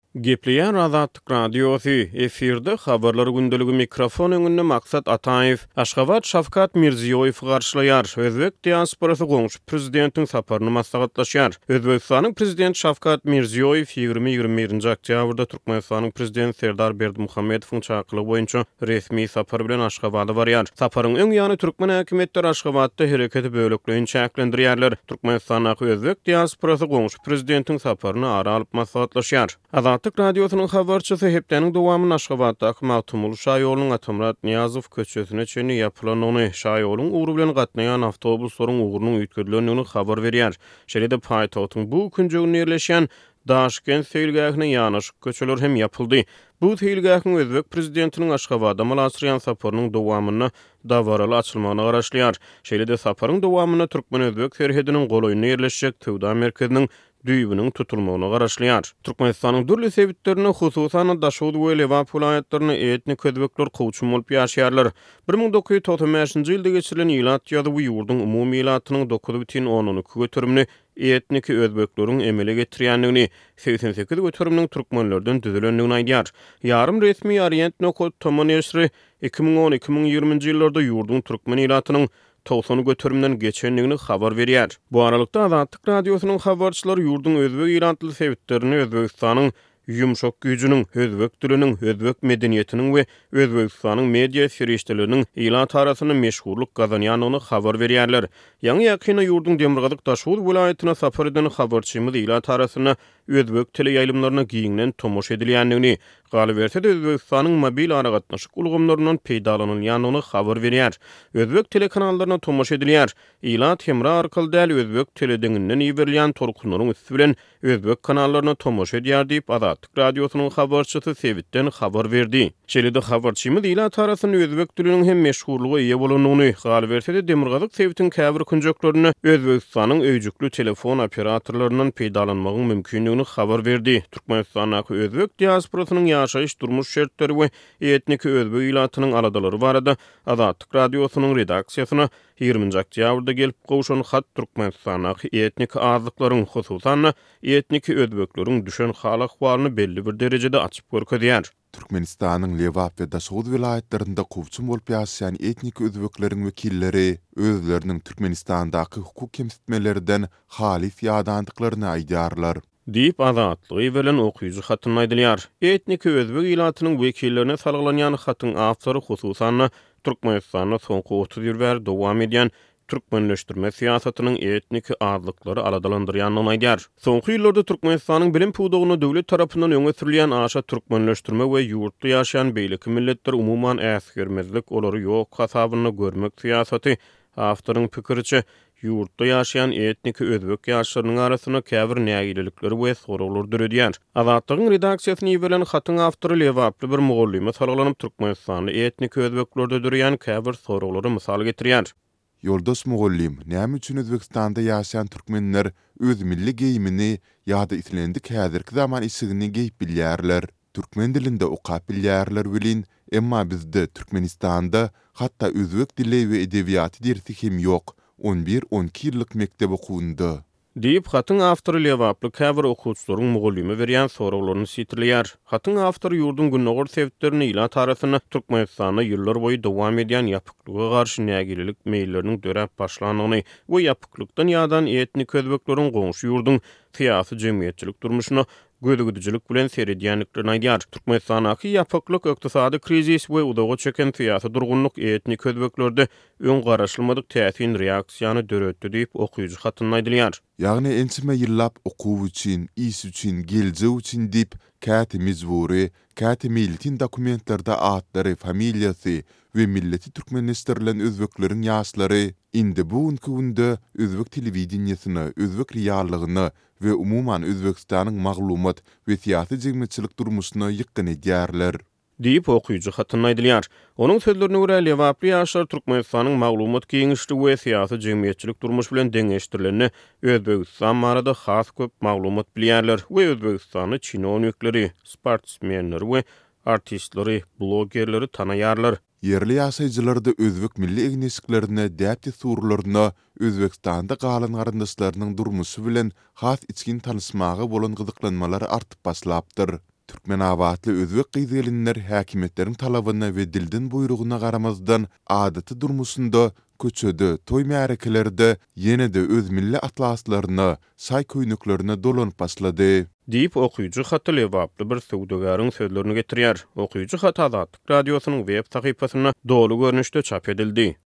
Gepleyen Azatlyk Radiosu efirde habarlar gündeligi mikrofon öňünde Maksat Ataev, Aşgabat Şafkat Mirziyoyew garşylaýar. Özbek diasporasy goňşy prezidentiň saparyny maslahatlaşýar. Özbekistanyň prezidenti Şafkat Mirziyoyew 20-21 oktýabrda Türkmenistanyň prezidenti Serdar Berdimuhammedowyň çakylygy boýunça resmi sapar bilen Aşgabada barýar. Saparyň öň ýany türkmen häkimetleri Aşgabatda hereketi böleklerini çäklendirýärler. Türkmenistanyň özbek diasporasy goňşy prezidentiň saparyny ara alyp maslahatlaşýar. Azatlyk Radiosynyň habarçysy hepdeniň dowamyny Aşgabatdaky Magtumul Şaýoluň Atamrat Niýazow köçesine çenli ýapylan ony Şaýoluň uğru bilen gatnaýan awtobuslaryň uğrunyň üýtgedilendigini habar berýär. Şeýle-de paýtagtyň bu künjegine ýerleşýän Daşkent seýilgähine ýanaşyk köçeler hem ýapyldy. Bu seýilgähiň özbek prezidentiniň Aşgabada malasyryan saparynyň dowamyny dawaraly açylmagyna garaşlýar. Şeýle-de saparyň dowamyny türkmen-özbek serhediniň golaýyna ýerleşjek Töwda merkeziniň düýbüniň tutulmagyna garaşlýar. Türkmenistanyň dürli sebitlerine hususan Daşowut we Lewap vilayatlaryna etnik özbekler kowçum bolup ýaşaýarlar. 1995-nji ýylda geçirilen ýylat ýazy bu ýurdun umumy ýylatynyň 9,12 götürümini etnik özbekleriň emele getirýändigini, 88 götürümniň türkmenlerden düzülendigini aýdýar. Ýarym resmi Orient Nokot Tomon eşri 2010-2020 ýyllarda ýurdun türkmen ýylatynyň 90 götürümden geçenligini habar berýär. Bu aralykda Azatlyk Radiosynyň habarçylary ýurdun özbek ýylatly sebitlerini Özbekistanyň ýumşak güýjüniň, özbek diliniň, özbek medeniýetiniň we Özbekistanyň media serişdeleriniň ýylat arasyny meşhurluk gazanýanyny habar berýärler. Ýa-ni ýakyna ýurdun Demirgazyk Daşowut vilayatyna sapar eden habarçymyz ýylat arasyna özbek tili ýaýlymlaryna giňden tomoş edilýändigini, galy berse de Özbekistanyň mobil ara gatnaşyk ulgamlaryndan peýdalanylýanyny habar berýär. Özbek telekanallaryna tomoş edilýär. Ýylat hemra arkaly däl özbek telediňinden ýeberilýän torkunlaryň üstü bilen özbek kanallaryna tomoş edýär diýip Azatlyk Radiosynyň habarçysy sebitden habar berdi. Şeýle-de habarçymyz ýylat arasyny özbek diliniň hem meşhurlugy ýa bolanyny, galy berse de Demirgazyk sebitiň käbir künjeklerini Özbekistanyň öýjükli telefon operatorlarynyň peýdalanmagyň mümkinligini habar berdi. Türkmenistanyň özbek diasporasynyň ýaşaýyş durmuş şertleri we etnik özbek ýylatynyň aladalary barada Azatlyk Radiosynyň redaksiýasyna 20 oktýabrda gelip gowşan hat Türkmenistanyň etnik azlyklaryň hususan etnik özbekleriň düşen hal ahwalyny belli bir derejede açyp görkezýär. Türkmenistanyň Lewap we Daşowut vilayatlarynda kowçum bolup ýaşaýan etnik özbekleriň wekilleri özleriniň Türkmenistandaky hukuk kemsitmelerinden halis ýadandyklaryny aýdýarlar. Diýip Azatlygy bilen okuyucu hatyny aýdylýar. Etnik özbek ýylatynyň wekillerine salgılanýan hatyň awtory hususan Türkmenistanyň soňky 30 ýyl bäri dowam edýän türkmenleşdirme siýasatynyň etnik azlyklary aladalandyrýanyny aýdýar. Soňky ýyllarda Türkmenistanyň bilim puwdugyny döwlet tarapyndan öňe sürilýän aşa türkmenleşdirme we ýurtda ýaşaýan beýleki milletler umuman äsgermezlik olary ýok hasabyny görmek siýasaty awtoryň pikiriçe ýurtda ýaşaýan etnik özbek ýaşlarynyň arasyna käbir nägilelikleri we soraglar döredýär. Azatlygyň redaksiýasyny bilen hatyň awtory Lewaply bir mugallime salgylanyp Türkmenistanyň etnik özbeklerde döredýän käbir soraglary mysal getirýär. Yoldaş mugallim, näme üçin Özbekistanda ýaşaýan türkmenler öz milli geyimini ýa-da islendik häzirki zaman isigini geyip bilýärler. Türkmen dilinde okap bilýärler bilin, emma bizde Türkmenistanda hatda özbek dili we edebiýaty dersi hem ýok. 11-12 ýyllyk mektep okundy. Diýip hatyň awtory Lewaply käbir okuwçylaryň mugallime berýän soraglaryny sitirleýär. Hatyň awtory ýurdun günnägör sebitlerini ýylat arasyna Türkmenistanyň ýyllar boýy dowam edýän ýapyklyga garşy nägilelik meýilleriniň döräp başlanyny we ýapyklykdan ýadan etnik özbekleriň goňşy ýurdun syýasy jemgyýetçilik durmuşyna gödügüdüjilik bilen seredýänliklerini aýdýar. Türkmenistanyň ýapyklyk ykdysady krizis we udaga çeken syýasy durgunlyk etnik özbeklerde öň garaşylmadyk täsirin reaksiýany döretdi diýip okuyucu hatyny aýdylýar. Ýagny ençime ýyllap okuw üçin, iş üçin, geljek üçin diýip käte mezburi, käte millitin dokumentlarda atlary, familiýasy we milleti türkmenleşdirilen özbekleriň ýaşlary indi bugunky günde özbek telewizionysyny, özbek reallygyny we umuman Özbekistanyň maglumat we syýasy jemgyýetçilik durmuşyny ýykyn edýärler. Diýip okuyucu hatyny aýdylýar. Onuň sözlerine görä Lewaply ýaşlar Türkmenistanyň maglumat giňişli we syýasy jemgyýetçilik durmuş bilen deňeşdirileni Özbekistan barada has köp maglumat bilýärler we Özbekistanyň çinownikleri, sportsmenleri we artistleri, blogerleri tanaýarlar. Yerli ýaşaýjylarda özbek milli egneşiklerine, däpti surlaryna, Özbekistanda galan garyndaşlarynyň durmuşy bilen has içkin tanysmagy bolan gyzyklanmalar artyp başlapdyr. Türkmenabatly özbek gyzygelinler häkimetleriň talabyna we dilden buyruguna garamazdan adaty durmuşynda köçede, toy märekelerde ýene-de öz milli atlaslaryna, say köýneklerine dolanyp başlady. Diýip okuyucu haty lewaply bir söwdegaryň sözlerini getirýär. Okuyucu hat Azatlyk radiosynyň web sahypasyna dolu görnüşde çap edildi.